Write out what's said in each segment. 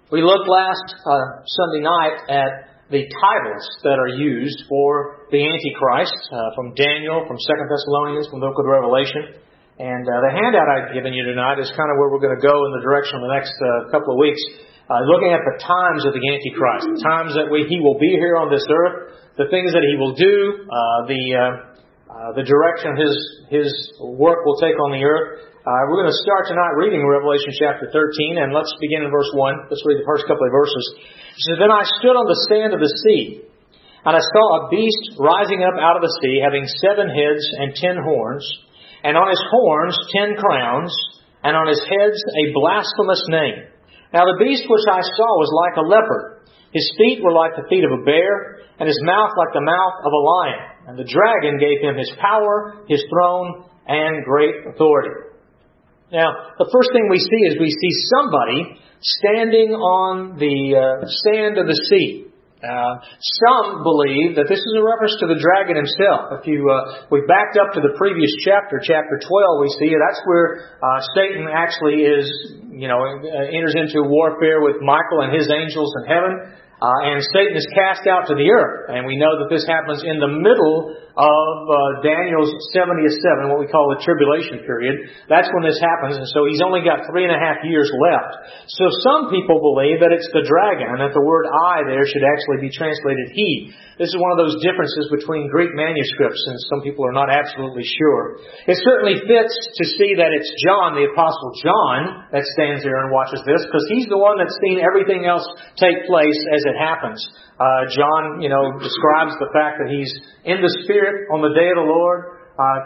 We looked last Sunday night at the titles that are used for the Antichrist from Daniel, from 2 Thessalonians, from the book of Revelation. And the handout I've given you tonight is kind of where we're going to go in the direction of the next couple of weeks. Looking at the times of the Antichrist, the times that he will be here on this earth, the things that he will do, the direction his work will take on the earth. We're going to start tonight reading Revelation chapter 13, and let's begin in verse 1. Let's read the first couple of verses. It says, "Then I stood on the sand of the sea, and I saw a beast rising up out of the sea, having 7 heads and 10 horns, and on his horns 10 crowns, and on his heads a blasphemous name. Now the beast which I saw was like a leopard. His feet were like the feet of a bear, and his mouth like the mouth of a lion. And the dragon gave him his power, his throne, and great authority." Now, the first thing we see is we see somebody standing on the sand of the sea. Some believe that this is a reference to the dragon himself. If we backed up to the previous chapter, chapter 12, we see that's where Satan actually enters into warfare with Michael and his angels in heaven. And Satan is cast out to the earth. And we know that this happens in the middle of Daniel's 70th seven, what we call the tribulation period. That's when this happens. And so he's only got 3.5 years left. So some people believe that it's the dragon, and that the word I there should actually be translated he. This is one of those differences between Greek manuscripts, and some people are not absolutely sure. It certainly fits to see that it's John, the Apostle John, that stands there and watches this, because he's the one that's seen everything else take place as it happens. John, describes the fact that he's in the Spirit on the day of the Lord.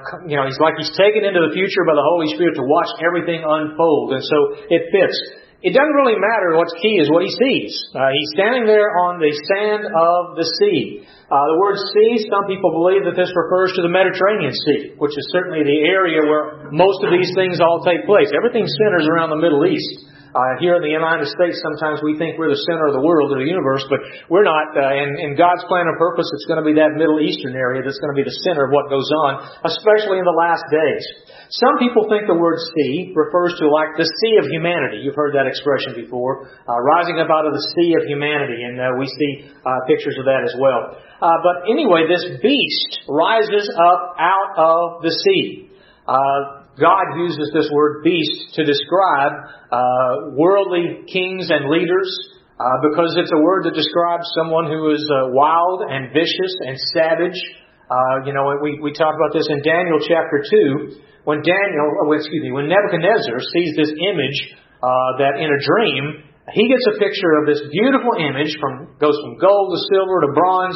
He's taken into the future by the Holy Spirit to watch everything unfold. And so it fits. It doesn't really matter. What's key is what he sees. He's standing there on the sand of the sea. The word sea, some people believe that this refers to the Mediterranean Sea, which is certainly the area where most of these things all take place. Everything centers around the Middle East. Here in the United States, sometimes we think we're the center of the world or the universe, but we're not. In God's plan and purpose, it's going to be that Middle Eastern area that's going to be the center of what goes on, especially in the last days. Some people think the word sea refers to like the sea of humanity. You've heard that expression before, rising up out of the sea of humanity, and we see pictures of that as well. But anyway, this beast rises up out of the sea. God uses this word beast to describe worldly kings and leaders because it's a word that describes someone who is wild and vicious and savage. We talked about this in Daniel chapter 2 when Nebuchadnezzar sees this image that in a dream he gets a picture of this beautiful image goes from gold to silver to bronze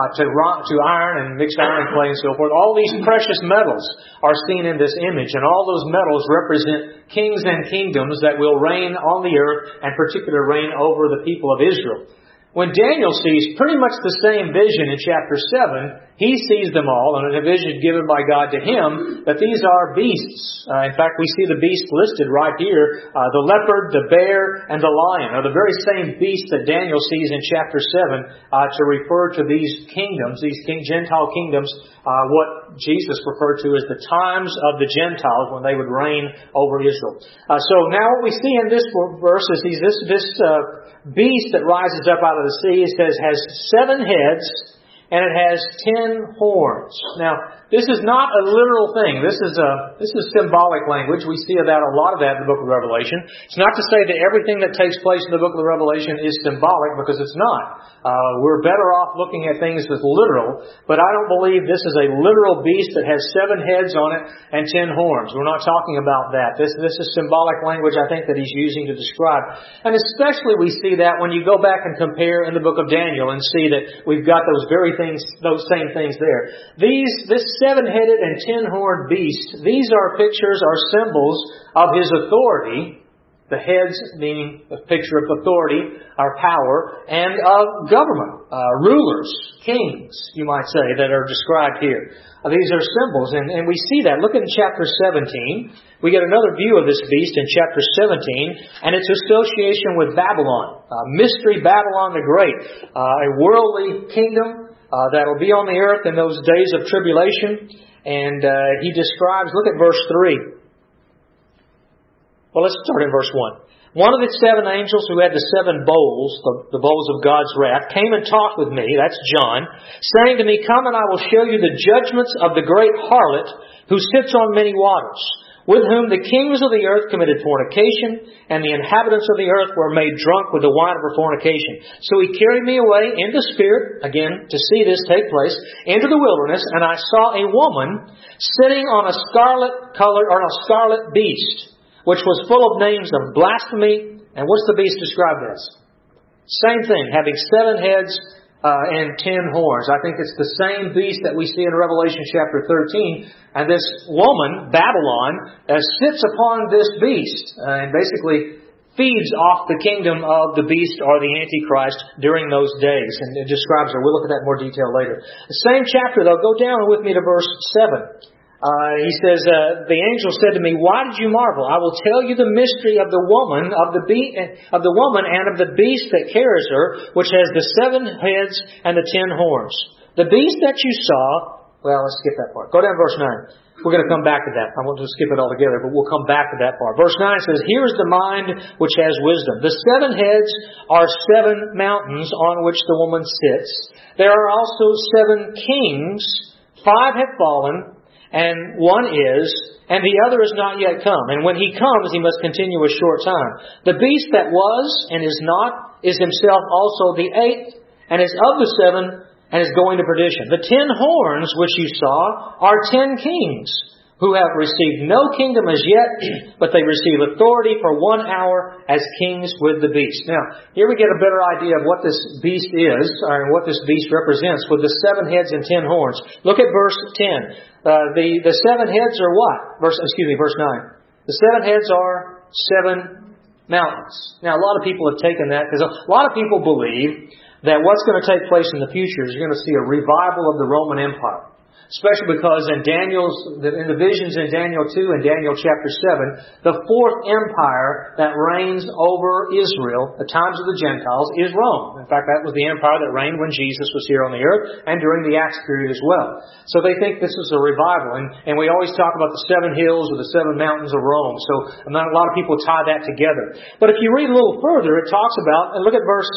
to iron and mixed iron and clay and so forth. All these precious metals are seen in this image, and all those metals represent kings and kingdoms that will reign on the earth and particularly reign over the people of Israel. When Daniel sees pretty much the same vision in chapter 7, he sees them all, and a vision given by God to him, that these are beasts. In fact, we see the beast listed right here. The leopard, the bear, and the lion are the very same beasts that Daniel sees in chapter 7 to refer to these kingdoms, these Gentile kingdoms, what Jesus referred to as the times of the Gentiles when they would reign over Israel. So now what we see in this verse is this beast that rises up out of the sea, it says, has 7 heads and it has 10 horns. Now, this is not a literal thing. This is symbolic language. We see a lot of that in the book of Revelation. It's not to say that everything that takes place in the book of the Revelation is symbolic, because it's not. We're better off looking at things as literal, but I don't believe this is a literal beast that has 7 heads on it and 10 horns. We're not talking about that. This is symbolic language, I think, that he's using to describe. And especially we see that when you go back and compare in the book of Daniel and see that we've got those same things there. This 7-headed and 10-horned beast, these are pictures, are symbols of his authority. The heads meaning a picture of authority, our power, and of government, rulers, kings, you might say, that are described here. These are symbols, and we see that. Look at chapter 17. We get another view of this beast in chapter 17, and its association with Babylon. Mystery Babylon the Great, a worldly kingdom that will be on the earth in those days of tribulation. And he describes, look at verse 3. Well, let's start in verse 1. One of the seven angels who had the seven bowls, the bowls of God's wrath, came and talked with me, that's John, saying to me, Come and I will show you the judgments of the great harlot who sits on many waters, with whom the kings of the earth committed fornication, and the inhabitants of the earth were made drunk with the wine of her fornication. So he carried me away in the Spirit, again, to see this take place, into the wilderness, and I saw a woman sitting on a scarlet beast, which was full of names of blasphemy. And what's the beast described as? Same thing, having 7 heads and 10 horns. I think it's the same beast that we see in Revelation chapter 13. And this woman, Babylon, sits upon this beast and basically feeds off the kingdom of the beast or the Antichrist during those days. And it describes her. We'll look at that in more detail later. The same chapter, though, go down with me to verse 7. He says, the angel said to me, Why did you marvel? I will tell you the mystery of the woman, of the woman and of the beast that carries her, which has the 7 heads and the 10 horns. The beast that you saw, well, let's skip that part. Go down to verse 9. We're going to come back to that. I want to skip it all together, but we'll come back to that part. Verse 9 says, Here is the mind which has wisdom. The 7 heads are 7 mountains on which the woman sits. There are also 7 kings. 5 have fallen, and 1 is, and the other is not yet come. And when he comes, he must continue a short time. The beast that was and is not is himself also the 8th, and is of the 7, and is going to perdition. The 10 horns which you saw are 10 kings, who have received no kingdom as yet, but they receive authority for 1 hour as kings with the beast. Now, here we get a better idea of what this beast is, or what this beast represents, with the 7 heads and 10 horns. Look at verse 10. The 7 heads are what? Verse 9. The 7 heads are 7 mountains. Now, a lot of people have taken that, because a lot of people believe that what's going to take place in the future is you're going to see a revival of the Roman Empire. Especially because in the visions in Daniel 2 and Daniel chapter 7, the 4th empire that reigns over Israel, the times of the Gentiles, is Rome. In fact, that was the empire that reigned when Jesus was here on the earth and during the Acts period as well. So they think this is a revival. And we always talk about the 7 hills or the 7 mountains of Rome. So a lot of people tie that together. But if you read a little further, it talks about, and look at verse,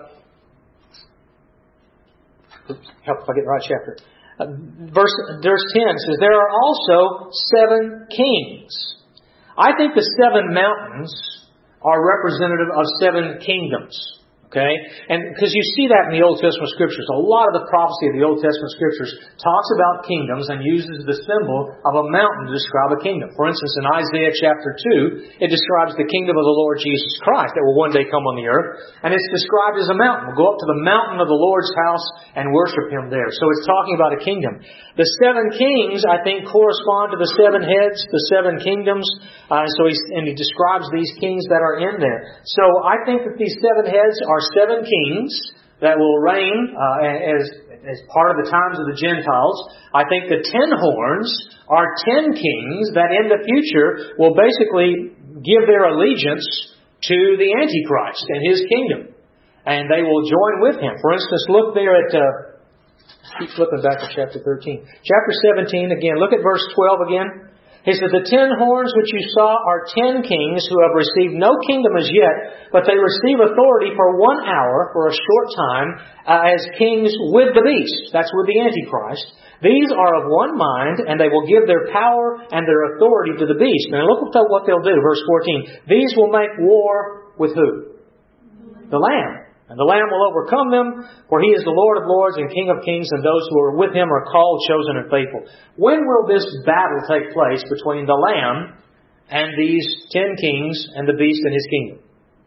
help if I get the right chapter. Verse 10 says, There are also 7 kings. I think the 7 mountains are representative of 7 kingdoms. Okay? And because you see that in the Old Testament Scriptures. A lot of the prophecy of the Old Testament Scriptures talks about kingdoms and uses the symbol of a mountain to describe a kingdom. For instance, in Isaiah chapter 2, it describes the kingdom of the Lord Jesus Christ that will one day come on the earth. And it's described as a mountain. We'll go up to the mountain of the Lord's house and worship Him there. So it's talking about a kingdom. The 7 kings, I think, correspond to the 7 heads, the 7 kingdoms. And he describes these kings that are in there. So I think that these 7 heads are 7 kings that will reign as part of the times of the Gentiles. I think the 10 horns are 10 kings that in the future will basically give their allegiance to the Antichrist and his kingdom. And they will join with him. For instance, look there at... keep flipping back to chapter 13. Chapter 17 again. Look at verse 12 again. He says, The 10 horns which you saw are 10 kings who have received no kingdom as yet, but they receive authority for 1 hour, for a short time, as kings with the beast. That's with the Antichrist. These are of one mind, and they will give their power and their authority to the beast. Now look at what they'll do. Verse 14. These will make war with who? The Lamb. And the Lamb will overcome them, for He is the Lord of lords and King of kings, and those who are with Him are called, chosen, and faithful. When will this battle take place between the Lamb and these 10 kings and the beast and his kingdom?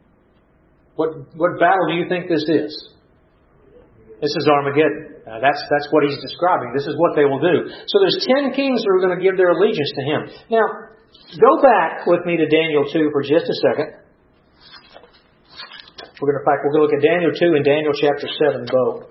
What battle do you think this is? This is Armageddon. That's what he's describing. This is what they will do. So there's 10 kings who are going to give their allegiance to Him. Now, go back with me to Daniel 2 for just a second. We're going to look at Daniel 2 and Daniel chapter 7 both.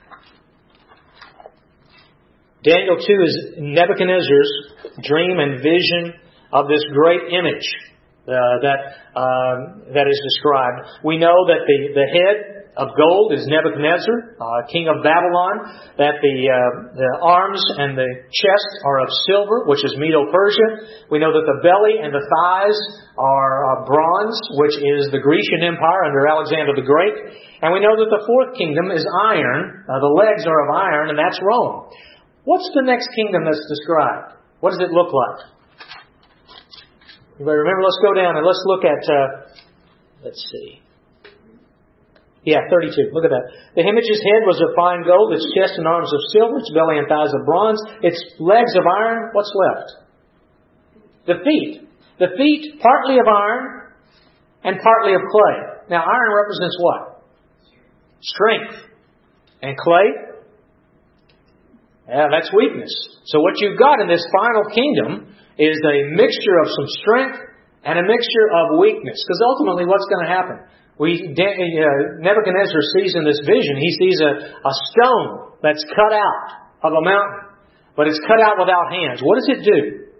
Daniel 2 is Nebuchadnezzar's dream and vision of this great image that is described. We know that the head of gold is Nebuchadnezzar, king of Babylon, that the arms and the chest are of silver, which is Medo-Persia. We know that the belly and the thighs are bronze, which is the Grecian Empire under Alexander the Great. And we know that the fourth kingdom is iron. The legs are of iron, and that's Rome. What's the next kingdom that's described? What does it look like? You better remember, let's go down and let's look at, let's see. Yeah, 32. Look at that. The image's head was of fine gold, its chest and arms of silver, its belly and thighs of bronze, its legs of iron. What's left? The feet. The feet, partly of iron and partly of clay. Now, iron represents what? Strength. And clay? Yeah, that's weakness. So what you've got in this final kingdom is a mixture of some strength and a mixture of weakness. Because ultimately, what's going to happen? Nebuchadnezzar sees in this vision, he sees a stone that's cut out of a mountain. But it's cut out without hands. What does it do?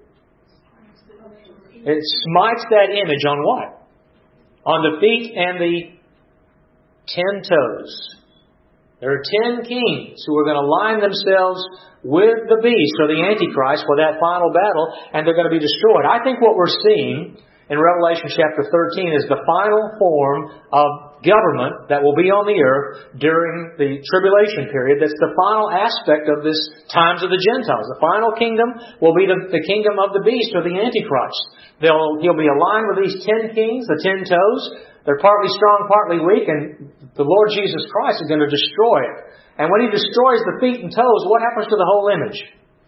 It smites that image on what? On the feet and the 10 toes. There are 10 kings who are going to line themselves with the beast or the Antichrist for that final battle, and they're going to be destroyed. I think what we're seeing in Revelation chapter 13 is the final form of government that will be on the earth during the tribulation period. That's the final aspect of this times of the Gentiles. The final kingdom will be the kingdom of the beast or the Antichrist. He'll be aligned with these 10 kings, the 10 toes. They're partly strong, partly weak, and the Lord Jesus Christ is going to destroy it. And when He destroys the feet and toes, what happens to the whole image?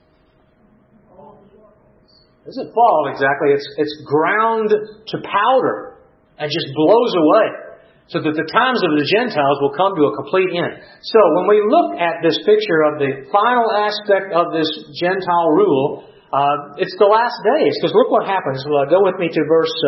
It doesn't fall exactly. It's ground to powder and just blows away, so that the times of the Gentiles will come to a complete end. So when we look at this picture of the final aspect of this Gentile rule, it's the last days. Because look what happens. Go with me to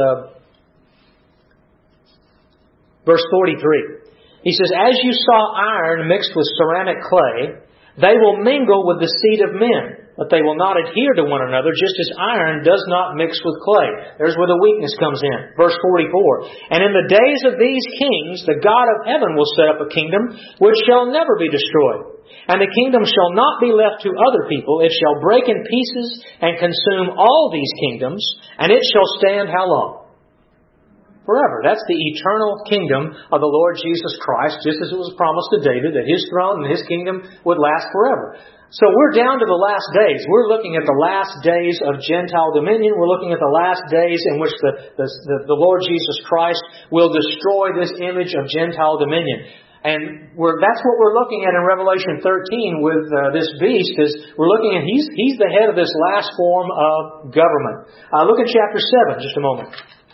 verse 43. He says, "As you saw iron mixed with ceramic clay, they will mingle with the seed of men, but they will not adhere to one another, just as iron does not mix with clay." There's where the weakness comes in. Verse 44. "And in the days of these kings, the God of heaven will set up a kingdom which shall never be destroyed. And the kingdom shall not be left to other people. It shall break in pieces and consume all these kingdoms, and it shall stand" how long? Forever. That's the eternal kingdom of the Lord Jesus Christ, just as it was promised to David that His throne and His kingdom would last forever. So we're down to the last days. We're looking at the last days of Gentile dominion. We're looking at the last days in which the Lord Jesus Christ will destroy this image of Gentile dominion. And that's what we're looking at in Revelation 13 with this beast. Is we're looking at he's the head of this last form of government. Look at chapter 7, just a moment.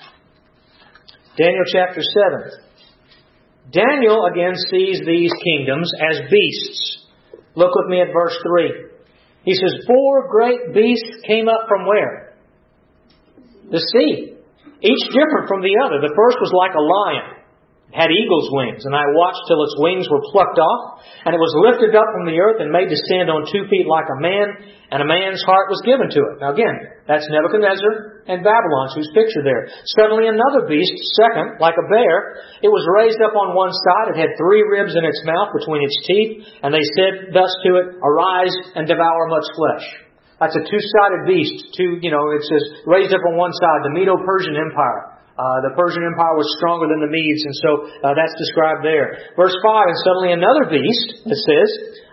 Daniel chapter 7. Daniel again sees these kingdoms as beasts. Look with me at verse 3. He says, 4 great beasts came up from where? The sea. Each different from the other. The first was like a lion. It had eagle's wings, and I watched till its wings were plucked off, and it was lifted up from the earth and made to stand on 2 feet like a man, and a man's heart was given to it. Now again, that's Nebuchadnezzar and Babylon, who's pictured there. Suddenly another beast, second, like a bear, it was raised up on one side. It had 3 ribs in its mouth between its teeth, and they said thus to it, "Arise and devour much flesh." That's a 2-sided beast. It says raised up on one side, the Medo-Persian Empire. The Persian Empire was stronger than the Medes, and so that's described there. Verse 5, "And suddenly another beast," it says,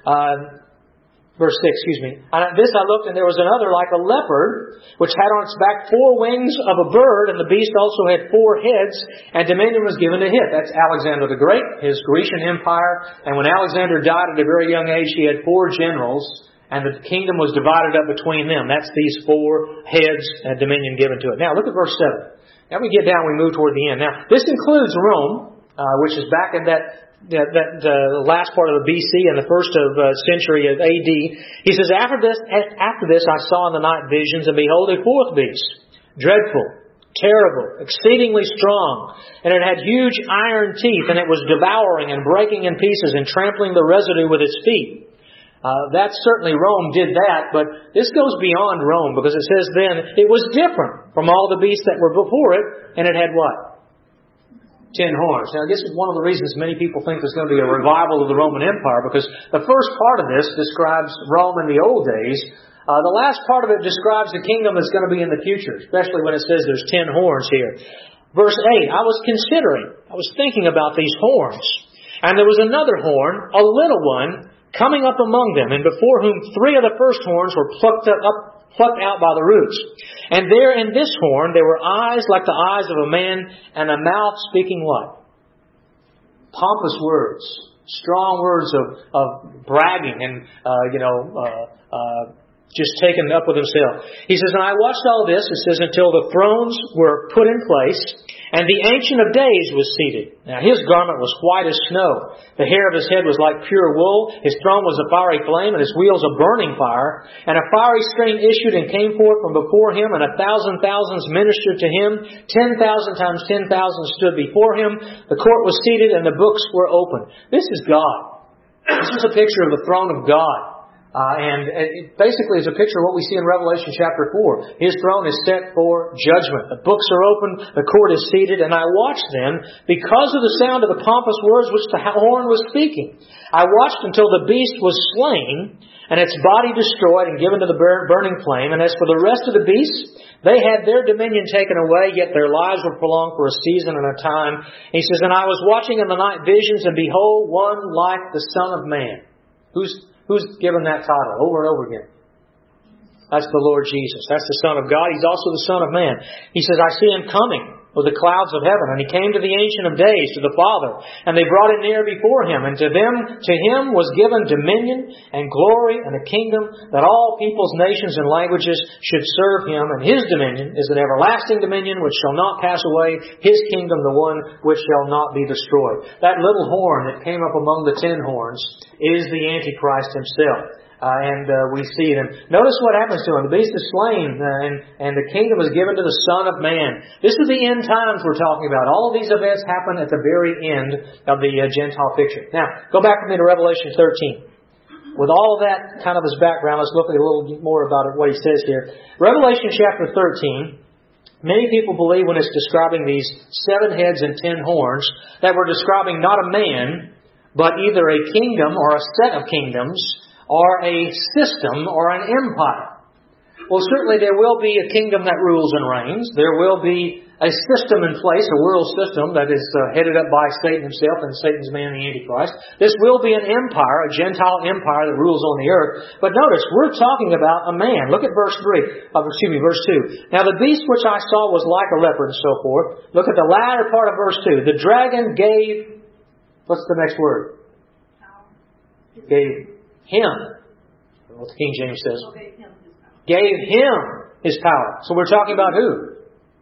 verse 6, excuse me. "And at this I looked, and there was another like a leopard, which had on its back 4 wings of a bird, and the beast also had 4 heads, and dominion was given to it." That's Alexander the Great, his Grecian Empire. And when Alexander died at a very young age, he had 4 generals, and the kingdom was divided up between them. That's these 4 heads and dominion given to it. Now look at verse 7. Now we get down, we move toward the end. Now, this includes Rome, which is back in that last part of the BC and the first century of AD. He says, after this I saw in the night visions, and behold, a 4th beast, dreadful, terrible, exceedingly strong. And it had huge iron teeth, and it was devouring and breaking in pieces and trampling the residue with its feet. That's certainly Rome did that, but this goes beyond Rome, because it says then it was different from all the beasts that were before it, and it had what? 10 horns. Now, this is one of the reasons many people think there's going to be a revival of the Roman Empire, because the first part of this describes Rome in the old days. The last part of it describes the kingdom that's going to be in the future, especially when it says there's 10 horns here. Verse 8, I was thinking about these horns, and there was another horn, a little one, coming up among them, and before whom 3 of the first horns were plucked out by the roots. And there in this horn there were eyes like the eyes of a man, and a mouth speaking what? Pompous words, strong words of bragging and just taken up with himself. He says, and I watched all this, it says, until the thrones were put in place, and the Ancient of Days was seated. Now his garment was white as snow. The hair of his head was like pure wool. His throne was a fiery flame, and his wheels a burning fire. And a fiery stream issued and came forth from before him, and 1,000 thousands ministered to him. 10,000 times 10,000 stood before him. The court was seated, and the books were opened. This is God. This is a picture of the throne of God. And it basically is a picture of what we see in Revelation chapter 4. His throne is set for judgment. The books are open, the court is seated, and I watched then, because of the sound of the pompous words which the horn was speaking. I watched until the beast was slain, and its body destroyed and given to the burning flame. And as for the rest of the beasts, they had their dominion taken away, yet their lives were prolonged for a season and a time. And he says, and I was watching in the night visions, and behold, one like the Son of Man. Who's given that title over and over again? That's the Lord Jesus. That's the Son of God. He's also the Son of Man. He says, I see Him coming with the clouds of heaven. And He came to the Ancient of Days, to the Father. And they brought Him near before Him. And to Him was given dominion and glory and a kingdom, that all peoples, nations, and languages should serve Him. And His dominion is an everlasting dominion which shall not pass away. His kingdom, the one which shall not be destroyed. That little horn that came up among the 10 horns is the Antichrist himself. We see it. And notice what happens to him. The beast is slain, and the kingdom is given to the Son of Man. This is the end times we're talking about. All of these events happen at the very end of the Gentile picture. Now, go back with me to Revelation 13. With all of that kind of as background, let's look at a little more about what he says here. Revelation chapter 13. Many people believe when it's describing these 7 heads and 10 horns that we're describing not a man, but either a kingdom or a set of kingdoms, or a system, or an empire. Well, certainly there will be a kingdom that rules and reigns. There will be a system in place, a world system that is headed up by Satan himself and Satan's man, the Antichrist. This will be an empire, a Gentile empire that rules on the earth. But notice, we're talking about a man. Look at verse 2. Now the beast which I saw was like a leopard and so forth. Look at the latter part of verse 2. The dragon gave, what's the next word? Gave him, what the King James says, gave him his power. So we're talking about who?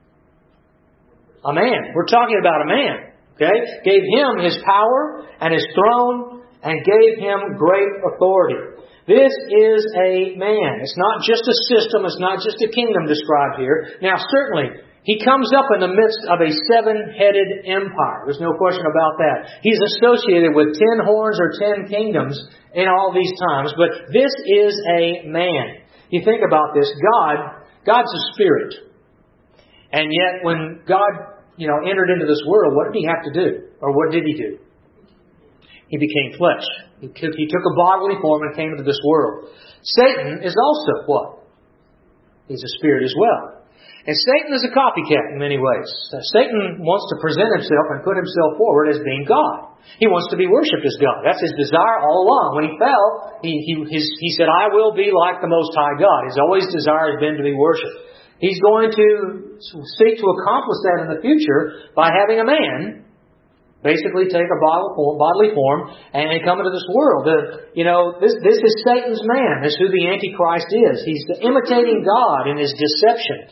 A man. We're talking about a man. Okay? Gave him his power and his throne and gave him great authority. This is a man. It's not just a system. It's not just a kingdom described here. Now, certainly, he comes up in the midst of a 7-headed empire. There's no question about that. He's associated with 10 horns or 10 kingdoms in all these times. But this is a man. You think about this. God's a spirit. And yet when God, entered into this world, what did He have to do? Or what did He do? He became flesh. He took a bodily form and came into this world. Satan is also what? He's a spirit as well. And Satan is a copycat in many ways. Satan wants to present himself and put himself forward as being God. He wants to be worshipped as God. That's his desire all along. When he fell, he said, I will be like the Most High God. His always desire has been to be worshipped. He's going to seek to accomplish that in the future by having a man basically take a bodily form and come into this world. This is Satan's man. This is who the Antichrist is. He's imitating God in his deception.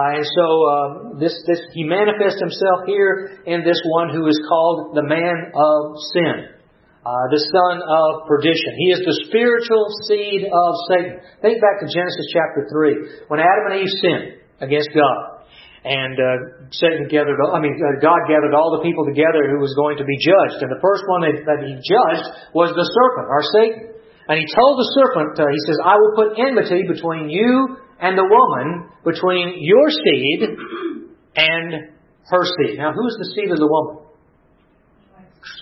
He manifests himself here in this one who is called the man of sin, the son of perdition. He is the spiritual seed of Satan. Think back to Genesis chapter 3, when Adam and Eve sinned against God. And God gathered all the people together who was going to be judged. And the first one that He judged was the serpent, or Satan. And He told the serpent, He says, I will put enmity between you and the woman, between your seed and her seed. Now, who's the seed of the woman?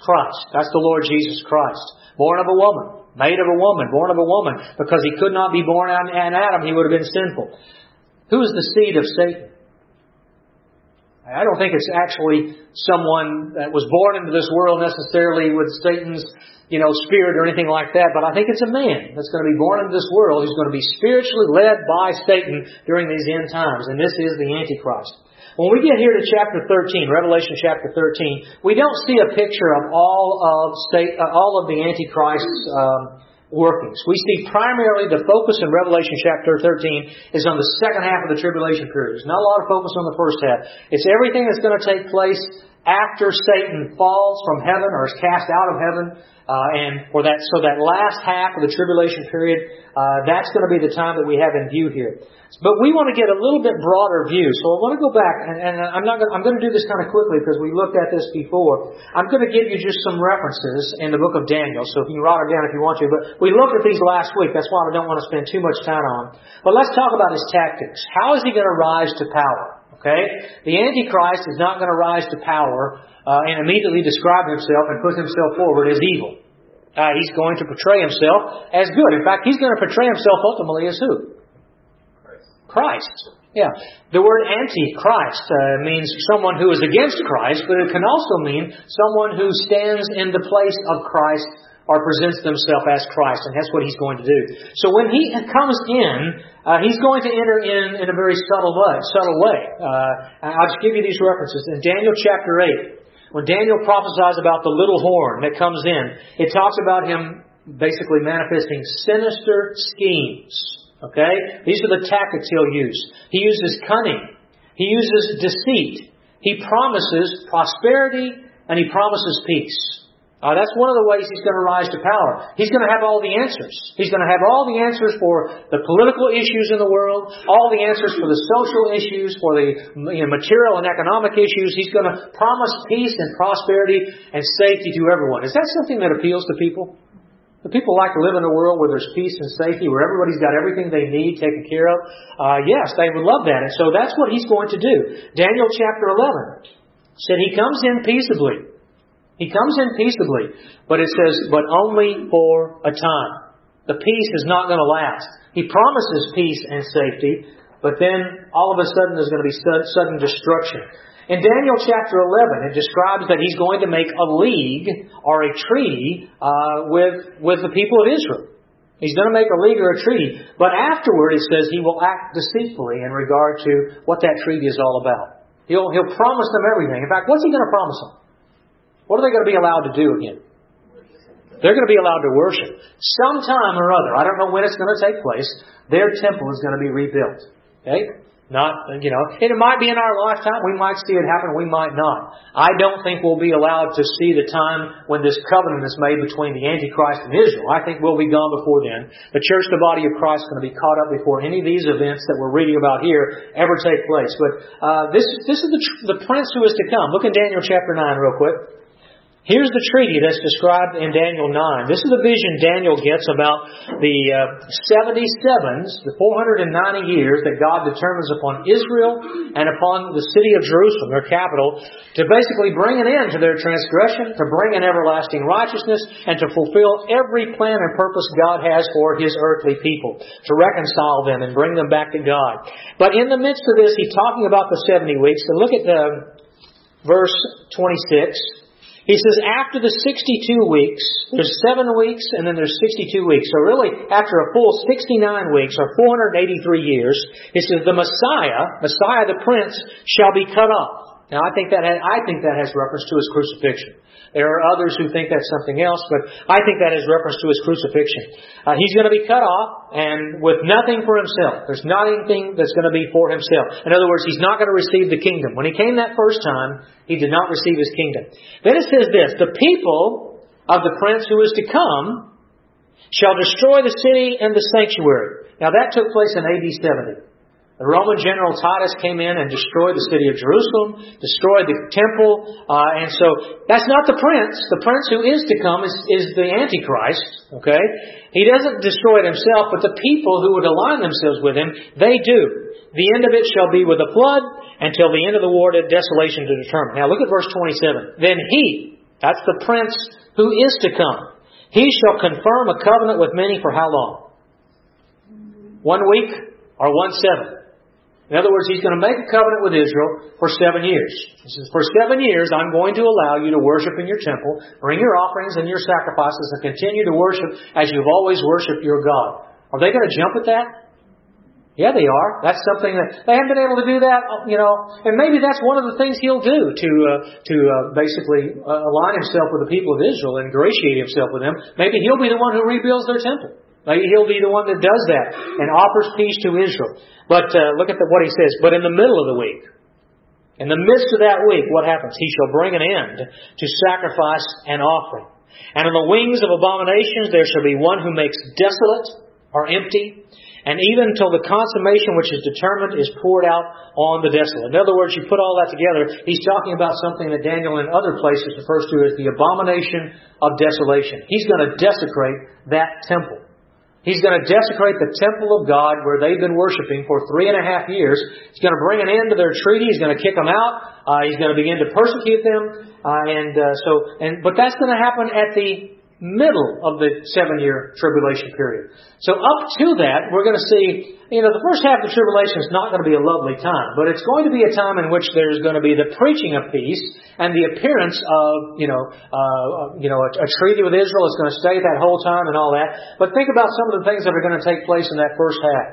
Christ. That's the Lord Jesus Christ. Born of a woman, made of a woman, born of a woman. Because He could not be born in Adam, He would have been sinful. Who is the seed of Satan? I don't think it's actually someone that was born into this world necessarily with Satan's, spirit or anything like that. But I think it's a man that's going to be born into this world who's going to be spiritually led by Satan during these end times. And this is the Antichrist. When we get here to chapter 13, Revelation chapter 13, we don't see a picture of all of the Antichrist's workings. We see primarily the focus in Revelation chapter 13 is on the second half of the tribulation period. There's not a lot of focus on the first half. It's everything that's going to take place after Satan falls from heaven or is cast out of heaven. So that last half of the tribulation period, that's going to be the time that we have in view here. But we want to get a little bit broader view. So I want to go back, and I'm going to do this kind of quickly because we looked at this before. I'm going to give you just some references in the book of Daniel. So you can write them down if you want to. But we looked at these last week. That's why I don't want to spend too much time on them. But let's talk about his tactics. How is he going to rise to power? Okay? The Antichrist is not going to rise to power and immediately describe himself and put himself forward as evil. He's going to portray himself as good. In fact, he's going to portray himself ultimately as who? Christ. Yeah. The word Antichrist means someone who is against Christ, but it can also mean someone who stands in the place of Christ or presents themselves as Christ, and that's what he's going to do. So when he comes in, he's going to enter in a very subtle way. I'll just give you these references. In Daniel chapter 8, when Daniel prophesies about the little horn that comes in, it talks about him basically manifesting sinister schemes. Okay? These are the tactics he'll use. He uses cunning. He uses deceit. He promises prosperity and he promises peace. That's one of the ways he's going to rise to power. He's going to have all the answers. He's going to have all the answers for the political issues in the world, all the answers for the social issues, for the material and economic issues. He's going to promise peace and prosperity and safety to everyone. Is that something that appeals to people? Do people like to live in a world where there's peace and safety, where everybody's got everything they need taken care of? Yes, they would love that. And so that's what he's going to do. Daniel chapter 11 said he comes in peaceably. He comes in peaceably, but it says, but only for a time. The peace is not going to last. He promises peace and safety, but then all of a sudden there's going to be sudden destruction. In Daniel chapter 11, it describes that he's going to make a league or a treaty with the people of Israel. He's going to make a league or a treaty, but afterward it says he will act deceitfully in regard to what that treaty is all about. He'll promise them everything. In fact, what's he going to promise them? What are they going to be allowed to do again? They're going to be allowed to worship. Sometime or other, I don't know when it's going to take place, their temple is going to be rebuilt. Okay? It might be in our lifetime. We might see it happen. We might not. I don't think we'll be allowed to see the time when this covenant is made between the Antichrist and Israel. I think we'll be gone before then. The church, the body of Christ, is going to be caught up before any of these events that we're reading about here ever take place. But this is the prince who is to come. Look in Daniel chapter 9 real quick. Here's the treaty that's described in Daniel 9. This is the vision Daniel gets about the 77s, the 490 years that God determines upon Israel and upon the city of Jerusalem, their capital, to basically bring an end to their transgression, to bring an everlasting righteousness, and to fulfill every plan and purpose God has for His earthly people, to reconcile them and bring them back to God. But in the midst of this, He's talking about the 70 weeks. And look at verse 26. He says, after the 62 weeks, there's 7 weeks and then there's 62 weeks. So really, after a full 69 weeks or 483 years, it says the Messiah the Prince, shall be cut off. Now I think that has reference to His crucifixion. There are others who think that's something else, but I think that is reference to His crucifixion. He's going to be cut off and with nothing for Himself. There's not anything that's going to be for Himself. In other words, He's not going to receive the kingdom. When He came that first time, He did not receive His kingdom. Then it says this, the people of the Prince who is to come shall destroy the city and the sanctuary. Now that took place in AD 70. The Roman general Titus came in and destroyed the city of Jerusalem, destroyed the temple, and so that's not the prince. The prince who is to come is the Antichrist, okay? He doesn't destroy it himself, but the people who would align themselves with him, they do. The end of it shall be with a flood, until the end of the war, desolation to determine. Now look at verse 27. Then he, That's the Prince who is to come. He shall confirm a covenant with many for how long? 1 week or 1/7? In other words, He's going to make a covenant with Israel for 7 years. He says, for 7 years, I'm going to allow you to worship in your temple, bring your offerings and your sacrifices, and continue to worship as you've always worshipped your God. Are they going to jump at that? Yeah, they are. That's something that they haven't been able to do that, and maybe that's one of the things He'll do to basically align Himself with the people of Israel and ingratiate Himself with them. Maybe He'll be the one who rebuilds their temple. Maybe He'll be the one that does that and offers peace to Israel. But look at what He says. But in the middle of the week, in the midst of that week, what happens? He shall bring an end to sacrifice and offering. And on the wings of abominations there shall be one who makes desolate or empty, and even till the consummation which is determined is poured out on the desolate. In other words, you put all that together, He's talking about something that Daniel in other places refers to as the abomination of desolation. He's going to desecrate that temple. He's going to desecrate the temple of God where they've been worshiping for 3.5 years. He's going to bring an end to their treaty. He's going to kick them out. He's going to begin to persecute them. But that's going to happen at the middle of the 7-year tribulation period. So up to that, we're going to see, the first half of the tribulation is not going to be a lovely time, but it's going to be a time in which there's going to be the preaching of peace and the appearance of, a treaty with Israel is going to stay that whole time and all that. But think about some of the things that are going to take place in that first half.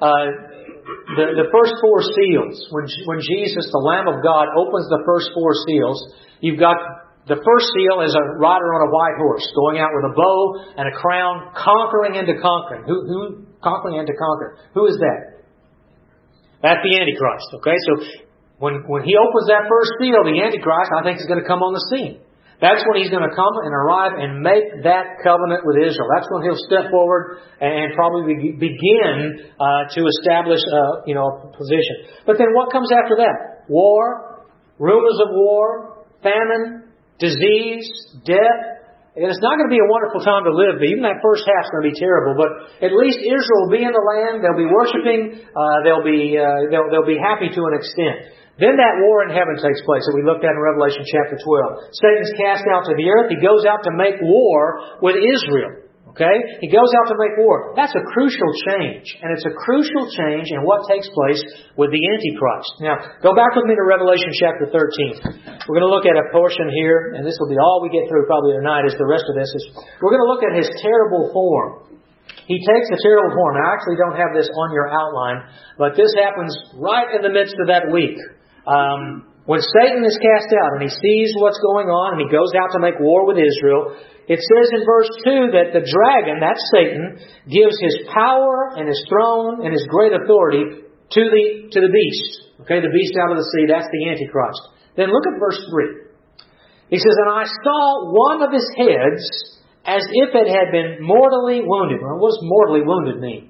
The first 4 seals, when Jesus, the Lamb of God, opens the first 4 seals, you've got the first seal is a rider on a white horse, going out with a bow and a crown, conquering and to conquering. Who conquering and to conquer? Who is that? That's the Antichrist. Okay, so when he opens that first seal, the Antichrist, I think, is going to come on the scene. That's when he's going to come and arrive and make that covenant with Israel. That's when he'll step forward and probably begin to establish a position. But then what comes after that? War, rumors of war, famine, disease, death. And it's not going to be a wonderful time to live. Even that first half is going to be terrible. But at least Israel will be in the land. They'll be worshiping. They'll be happy to an extent. Then that war in heaven takes place that we looked at in Revelation chapter 12. Satan's cast out to the earth. He goes out to make war with Israel. Okay? He goes out to make war. That's a crucial change. And it's a crucial change in what takes place with the Antichrist. Now, go back with me to Revelation chapter 13. We're going to look at a portion here, and this will be all we get through probably tonight, is the rest of this. We're going to look at His terrible form. He takes a terrible form. I actually don't have this on your outline, but this happens right in the midst of that week. When Satan is cast out and he sees what's going on and he goes out to make war with Israel, it says in verse 2 that the dragon, that's Satan, gives his power and his throne and his great authority to the beast. Okay, the beast out of the sea, that's the Antichrist. Then look at verse 3. He says, and I saw one of his heads as if it had been mortally wounded. Well, what does mortally wounded mean?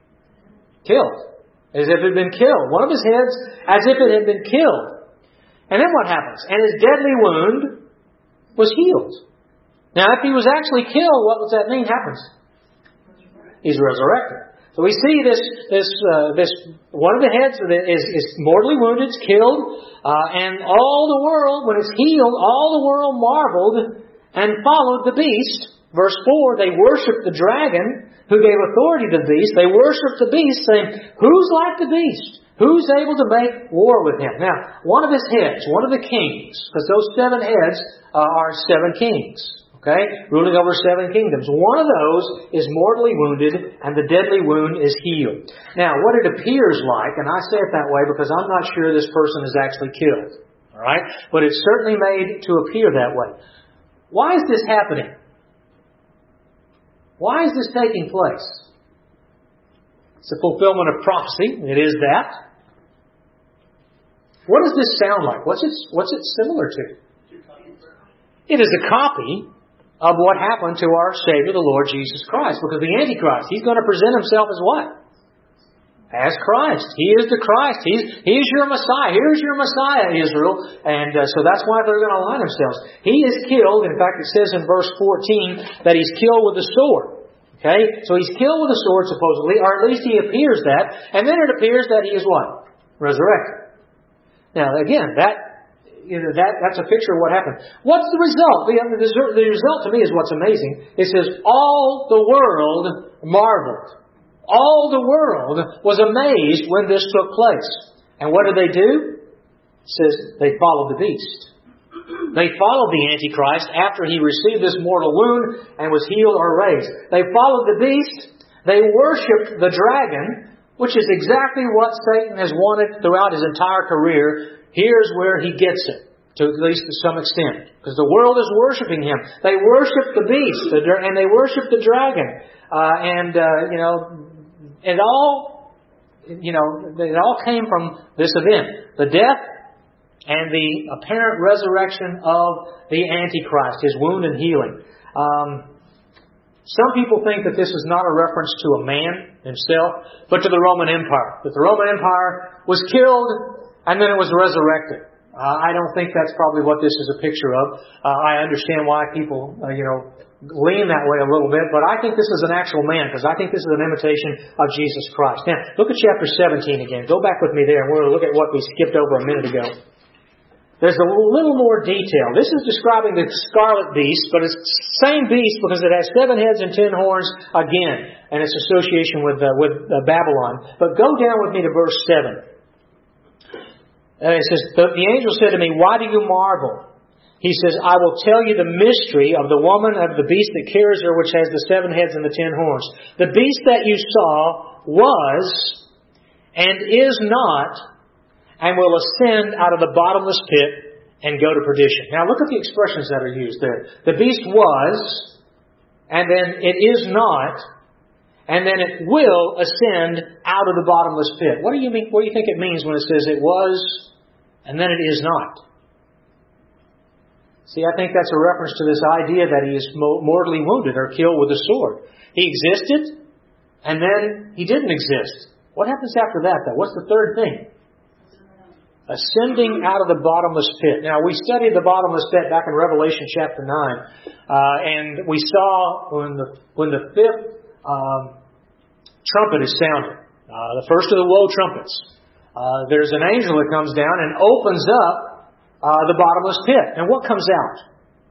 Killed. As if it had been killed. One of his heads as if it had been killed. And then what happens? And his deadly wound was healed. Now, if he was actually killed, what does that mean happens? He's resurrected. So we see this one of the heads is mortally wounded, it's killed, and all the world, when it's healed, all the world marveled and followed the beast. Verse 4, they worshipped the dragon who gave authority to the beast. They worshipped the beast, saying, who's like the beast? Who's able to make war with him? Now, one of his heads, one of the kings, because those 7 heads are 7 kings. Okay? Ruling over 7 kingdoms. One of those is mortally wounded and the deadly wound is healed. Now, what it appears like, and I say it that way because I'm not sure this person is actually killed. Alright? But it's certainly made to appear that way. Why is this happening? Why is this taking place? It's a fulfillment of prophecy. It is that. What does this sound like? What's it similar to? It is a copy of what happened to our Savior, the Lord Jesus Christ. Because the Antichrist, he's going to present himself as what? As Christ. He is the Christ. He is your Messiah. Here's your Messiah, Israel. And so that's why they're going to align themselves. He is killed. In fact, it says in verse 14 that he's killed with a sword. Okay? So he's killed with a sword, supposedly, or at least he appears that. And then it appears that he is what? Resurrected. Now, again, that that's a picture of what happened. What's the result? The result to me is what's amazing. It says, all the world marveled. All the world was amazed when this took place. And what did they do? It says they followed the beast. They followed the Antichrist after he received this mortal wound and was healed or raised. They followed the beast. They worshipped the dragon, which is exactly what Satan has wanted throughout his entire career. Here's where he gets it, to at least to some extent. Because the world is worshiping him. They worship the beast, and they worship the dragon. It all came from this event. The death and the apparent resurrection of the Antichrist, his wound and healing. Some people think that this is not a reference to a man himself, but to the Roman Empire. That the Roman Empire was killed and then it was resurrected. I don't think that's probably what this is a picture of. I understand why people, lean that way a little bit, but I think this is an actual man, because I think this is an imitation of Jesus Christ. Now, look at chapter 17 again. Go back with me there, and we're going to look at what we skipped over a minute ago. There's a little more detail. This is describing the scarlet beast, but it's the same beast because it has 7 heads and 10 horns again, and its association with Babylon. But go down with me to verse 7. It says, the angel said to me, "Why do you marvel?" He says, "I will tell you the mystery of the woman, of the beast that carries her, which has the 7 heads and the 10 horns. The beast that you saw was and is not, and will ascend out of the bottomless pit and go to perdition." Now look at the expressions that are used there. The beast was, and then it is not, and then it will ascend out of the bottomless pit. What do you mean? What do you think it means when it says it was, and then it is not? See, I think that's a reference to this idea that he is mortally wounded or killed with a sword. He existed, and then he didn't exist. What happens after that, though? What's the third thing? Ascending out of the bottomless pit. Now, we studied the bottomless pit back in Revelation chapter 9. And we saw when the 5th trumpet is sounded, the first of the woe trumpets, there's an angel that comes down and opens up the bottomless pit. And what comes out?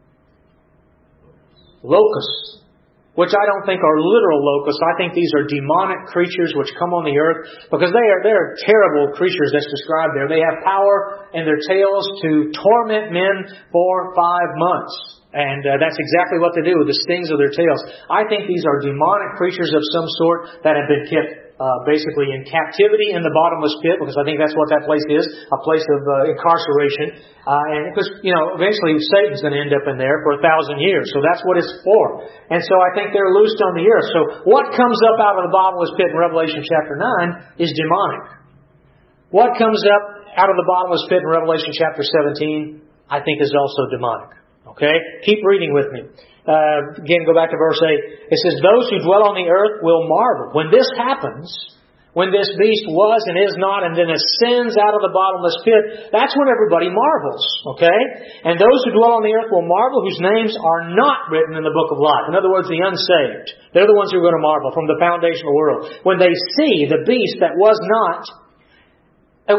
Locusts. Which I don't think are literal locusts. I think these are demonic creatures which come on the earth, because they're terrible creatures that's described there. They have power in their tails to torment men for 5 months. And that's exactly what they do with the stings of their tails. I think these are demonic creatures of some sort that have been kept basically in captivity in the bottomless pit, because I think that's what that place is, a place of incarceration. And because, eventually Satan's going to end up in there for 1,000 years. So that's what it's for. And so I think they're loosed on the earth. So what comes up out of the bottomless pit in Revelation chapter 9 is demonic. What comes up out of the bottomless pit in Revelation chapter 17, I think is also demonic. Okay? Keep reading with me. Again, go back to verse 8. It says, "Those who dwell on the earth will marvel." When this happens, when this beast was and is not and then ascends out of the bottomless pit, that's when everybody marvels. Okay? "And those who dwell on the earth will marvel, whose names are not written in the book of life." In other words, the unsaved. They're the ones who are going to marvel from the foundation of the world. When they see the beast that was and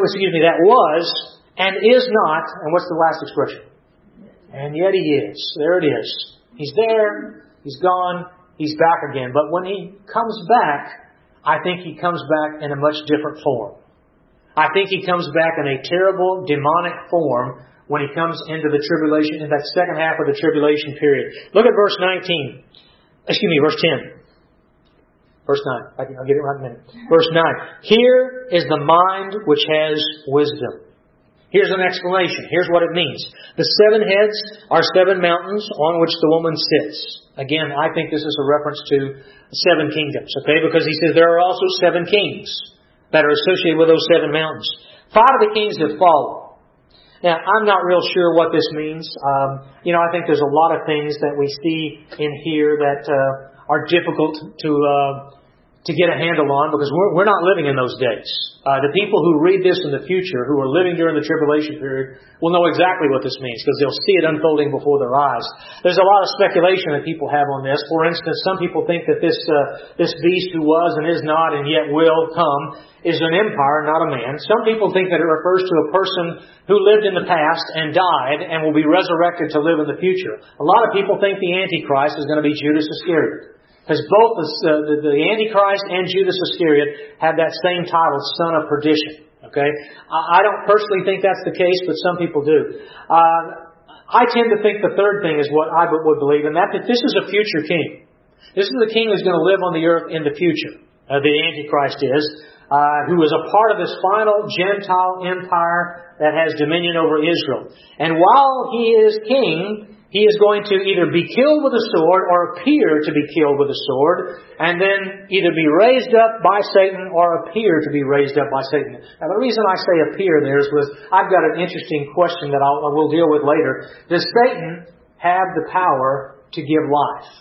is not, and what's the last expression? And yet he is. There it is. He's there, he's gone, he's back again. But when he comes back, I think he comes back in a much different form. I think he comes back in a terrible, demonic form when he comes into the tribulation, in that second half of the tribulation period. Look at verse 19. Verse 10. Verse 9. I'll get it right in a minute. Verse 9. "Here is the mind which has wisdom." Here's an explanation. Here's what it means. The 7 heads are 7 mountains on which the woman sits. Again, I think this is a reference to 7 kingdoms, okay? Because he says there are also 7 kings that are associated with those 7 mountains. 5 of the kings have fallen. Now, I'm not real sure what this means. I think there's a lot of things that we see in here that are difficult to get a handle on, because we're not living in those days. The people who read this in the future, who are living during the tribulation period, will know exactly what this means, because they'll see it unfolding before their eyes. There's a lot of speculation that people have on this. For instance, some people think that this beast who was and is not and yet will come is an empire, not a man. Some people think that it refers to a person who lived in the past and died and will be resurrected to live in the future. A lot of people think the Antichrist is going to be Judas Iscariot. Because both the Antichrist and Judas Iscariot have that same title, Son of Perdition. Okay? I don't personally think that's the case, but some people do. I tend to think the third thing is what I would believe, and that this is a future king. This is the king who's going to live on the earth in the future. The Antichrist is, who is a part of this final Gentile empire that has dominion over Israel. And while he is king, he is going to either be killed with a sword or appear to be killed with a sword, and then either be raised up by Satan or appear to be raised up by Satan. Now, the reason I say appear there is I've got an interesting question that I will deal with later. Does Satan have the power to give life?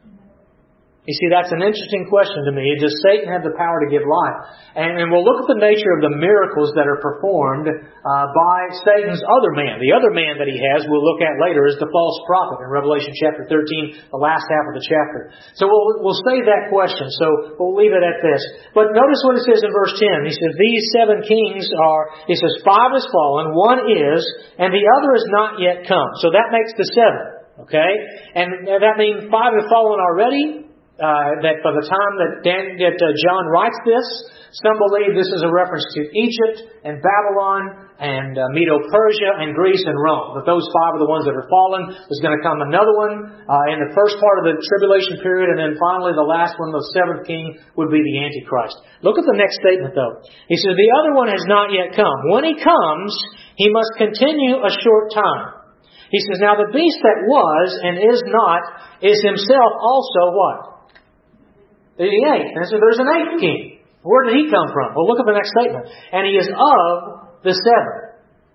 You see, that's an interesting question to me. Does Satan have the power to give life? And we'll look at the nature of the miracles that are performed by Satan's other man. The other man that he has, we'll look at later, is the false prophet in Revelation chapter 13, the last half of the chapter. So we'll save that question. So we'll leave it at this. But notice what it says in verse 10. He says, these 7 kings are, he says, 5 has fallen, 1 is, and the other is not yet come. So that makes the 7. Okay? And that means 5 have fallen already. That by the time that John writes this, some believe this is a reference to Egypt and Babylon and Medo-Persia and Greece and Rome. That those 5 are the ones that are fallen. There's going to come another one in the first part of the tribulation period, and then finally the last one, the 7th king, would be the Antichrist. Look at the next statement though. He says, the other one has not yet come. When he comes, he must continue a short time. He says, now the beast that was and is not is himself also what? The 8th. And so there's an 8th king. Where did he come from? Well, look at the next statement. And he is of the 7.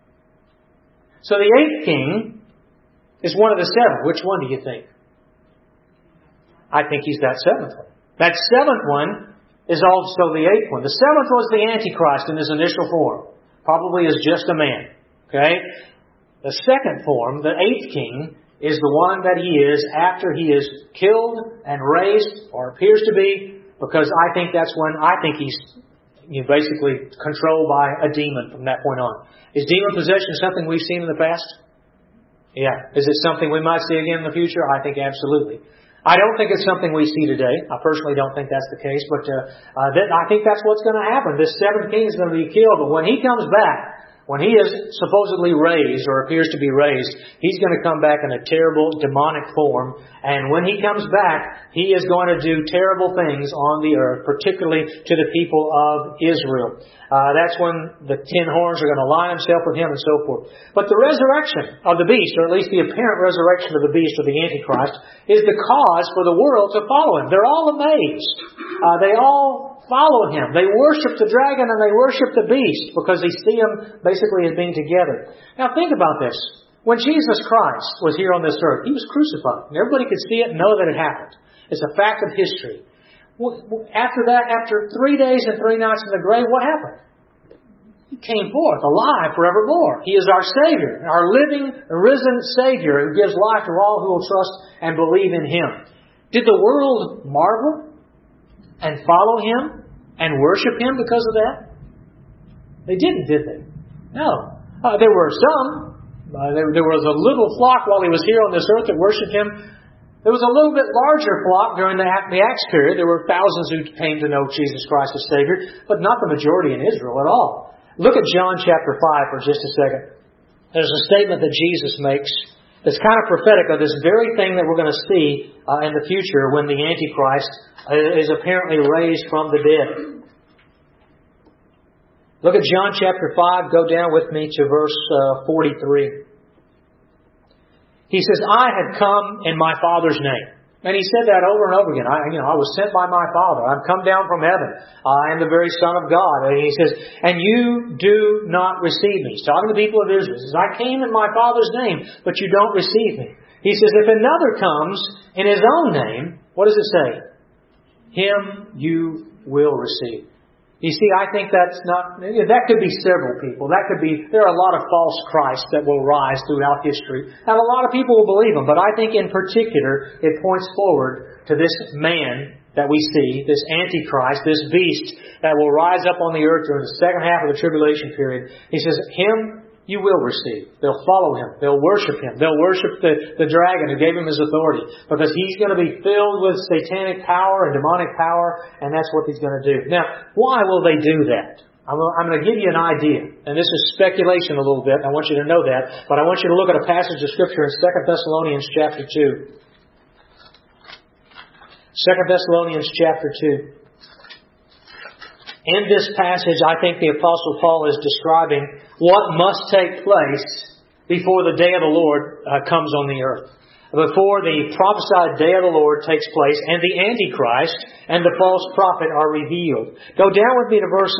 So the 8th king is one of the 7. Which one do you think? I think he's that 7th one. That 7th one is also the 8th one. The 7th was the Antichrist in his initial form. Probably is just a man. Okay? The second form, the 8th king, is the one that he is after he is killed and raised, or appears to be, because I think that's when he's basically controlled by a demon from that point on. Is demon possession something we've seen in the past? Yeah. Is it something we might see again in the future? I think absolutely. I don't think it's something we see today. I personally don't think that's the case, but I think that's what's going to happen. This 7th king is going to be killed, but when he comes back, when he is supposedly raised, or appears to be raised, he's going to come back in a terrible demonic form. And when he comes back, he is going to do terrible things on the earth, particularly to the people of Israel. That's when the 10 horns are going to line themselves with him and so forth. But the resurrection of the beast, or at least the apparent resurrection of the beast or the Antichrist, is the cause for the world to follow him. They're all amazed. They all follow him. They worship the dragon and they worship the beast because they see them basically as being together. Now think about this. When Jesus Christ was here on this earth, he was crucified. And everybody could see it and know that it happened. It's a fact of history. After that, after 3 days and 3 nights in the grave, what happened? He came forth alive forevermore. He is our Savior, our living, risen Savior who gives life to all who will trust and believe in Him. Did the world marvel and follow Him and worship Him because of that? They didn't, did they? No. There were some. There was a little flock while He was here on this earth that worshipped Him. There was a little bit larger flock during the Acts period. There were thousands who came to know Jesus Christ as Savior, but not the majority in Israel at all. Look at John chapter 5 for just a second. There's a statement that Jesus makes that's kind of prophetic of this very thing that we're going to see in the future when the Antichrist is apparently raised from the dead. Look at John chapter 5. Go down with me to verse 43. He says, I have come in my Father's name. And He said that over and over again. I was sent by my Father. I've come down from heaven. I am the very Son of God. And He says, and you do not receive me. He's talking to the people of Israel. He says, I came in my Father's name, but you don't receive me. He says, if another comes in His own name, what does it say? Him you will receive. You see, I think that's not, that could be several people. There are a lot of false Christs that will rise throughout history. And a lot of people will believe them. But I think in particular, it points forward to this man that we see, this Antichrist, this beast that will rise up on the earth during the second half of the tribulation period. He says, him you will receive. They'll follow him. They'll worship him. They'll worship the dragon who gave him his authority. Because he's going to be filled with satanic power and demonic power, and that's what he's going to do. Now, why will they do that? I'm going to give you an idea. And this is speculation a little bit. I want you to know that. But I want you to look at a passage of Scripture in 2 Thessalonians chapter 2. 2 Thessalonians chapter 2. In this passage, I think the Apostle Paul is describing what must take place before the day of the Lord comes on the earth. Before the prophesied day of the Lord takes place and the Antichrist and the false prophet are revealed. Go down with me to verse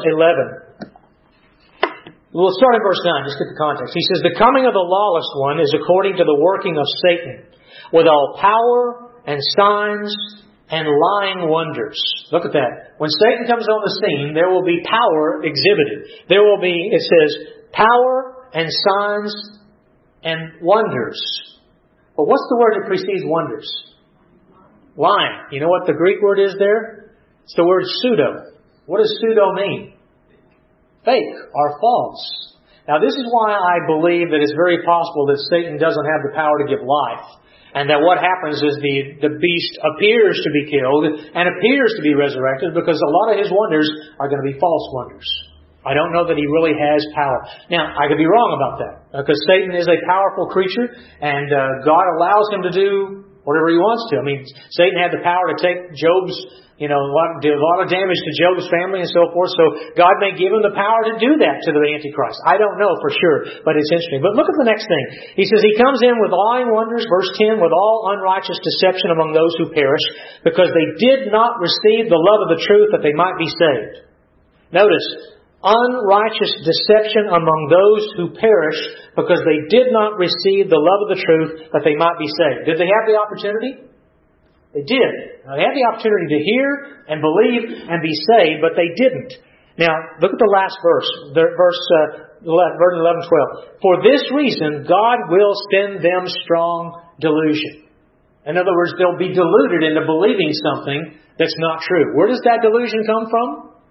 11. We'll start in verse 9, just get the context. He says, the coming of the lawless one is according to the working of Satan, with all power and signs and lying wonders. Look at that. When Satan comes on the scene, there will be power exhibited. There will be, it says, power and signs and wonders. But what's the word that precedes wonders? Lying. You know what the Greek word is there? It's the word pseudo. What does pseudo mean? Fake or false. Now this is why I believe that it's very possible that Satan doesn't have the power to give life. And that what happens is the beast appears to be killed and appears to be resurrected because a lot of his wonders are going to be false wonders. I don't know that he really has power. Now, I could be wrong about that because Satan is a powerful creature and God allows him to do whatever he wants to. I mean, Satan had the power to take Job's, did a lot of damage to Job's family and so forth. So God may give him the power to do that to the Antichrist. I don't know for sure, but it's interesting. But look at the next thing. He says he comes in with lying wonders, verse 10, with all unrighteous deception among those who perish, because they did not receive the love of the truth that they might be saved. Notice, unrighteous deception among those who perish, because they did not receive the love of the truth that they might be saved. Did they have the opportunity? They did. Now, they had the opportunity to hear and believe and be saved, but they didn't. Now, look at the last verse, verse 11, 12. For this reason, God will send them strong delusion. In other words, they'll be deluded into believing something that's not true. Where does that delusion come from?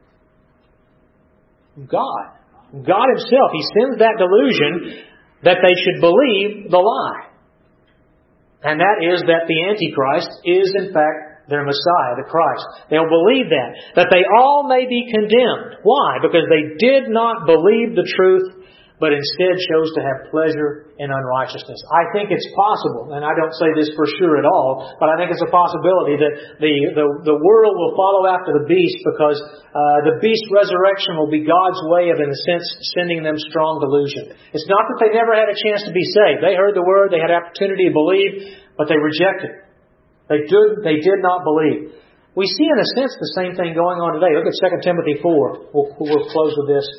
God. God Himself. He sends that delusion that they should believe the lie. And that is that the Antichrist is in fact their Messiah, the Christ. They'll believe that they all may be condemned. Why? Because they did not believe the truth, but instead chose to have pleasure in unrighteousness. I think it's possible, and I don't say this for sure at all, but I think it's a possibility that the world will follow after the beast because the beast's resurrection will be God's way of, in a sense, sending them strong delusion. It's not that they never had a chance to be saved. They heard the word, they had opportunity to believe, but they rejected. They did not believe. We see, in a sense, the same thing going on today. Look at 2 Timothy 4. We'll close with this.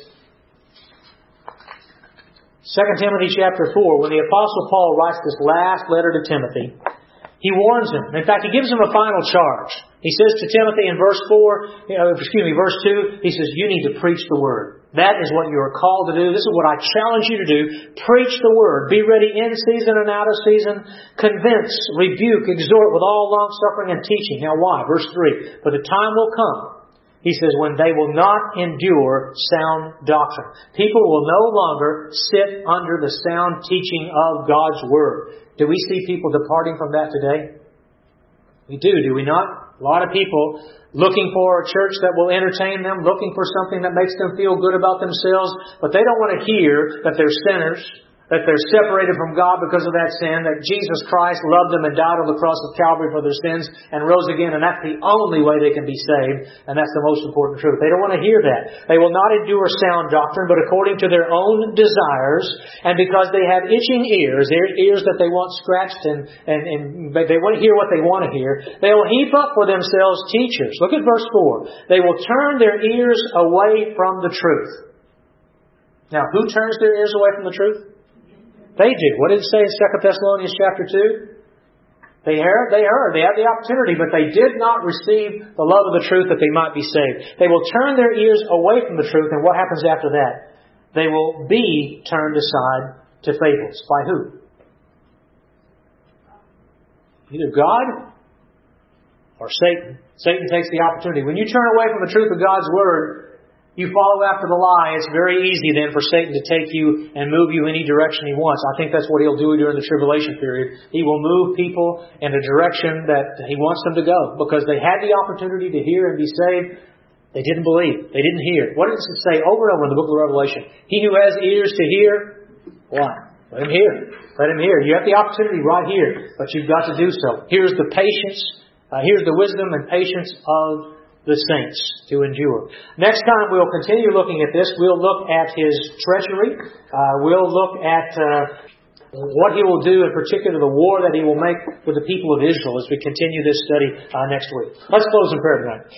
2 Timothy chapter 4, when the Apostle Paul writes this last letter to Timothy, he warns him. In fact, he gives him a final charge. He says to Timothy in verse 2, he says, you need to preach the Word. That is what you are called to do. This is what I challenge you to do. Preach the Word. Be ready in season and out of season. Convince, rebuke, exhort with all long suffering and teaching. Now why? Verse 3, for the time will come, he says, when they will not endure sound doctrine. People will no longer sit under the sound teaching of God's Word. Do we see people departing from that today? We do we not? A lot of people looking for a church that will entertain them, looking for something that makes them feel good about themselves, but they don't want to hear that they're sinners, that they're separated from God because of that sin, that Jesus Christ loved them and died on the cross of Calvary for their sins and rose again, and that's the only way they can be saved, and that's the most important truth. They don't want to hear that. They will not endure sound doctrine, but according to their own desires, and because they have itching ears that they want scratched, and they want to hear what they want to hear, they will heap up for themselves teachers. Look at verse 4. They will turn their ears away from the truth. Now, who turns their ears away from the truth? They do. What did it say in 2 Thessalonians chapter 2? They heard. They had the opportunity, but they did not receive the love of the truth that they might be saved. They will turn their ears away from the truth, and what happens after that? They will be turned aside to fables. By who? Either God or Satan. Satan takes the opportunity. When you turn away from the truth of God's Word, you follow after the lie, it's very easy then for Satan to take you and move you any direction he wants. I think that's what he'll do during the tribulation period. He will move people in a direction that he wants them to go because they had the opportunity to hear and be saved. They didn't believe. They didn't hear. What does it say over and over in the book of Revelation? He who has ears to hear, what? Let him hear. Let him hear. You have the opportunity right here, but you've got to do so. Here's the patience. Here's the wisdom and patience of the saints to endure. Next time we'll continue looking at this. We'll look at His treachery. We'll look at what He will do, in particular the war that He will make with the people of Israel as we continue this study next week. Let's close in prayer tonight.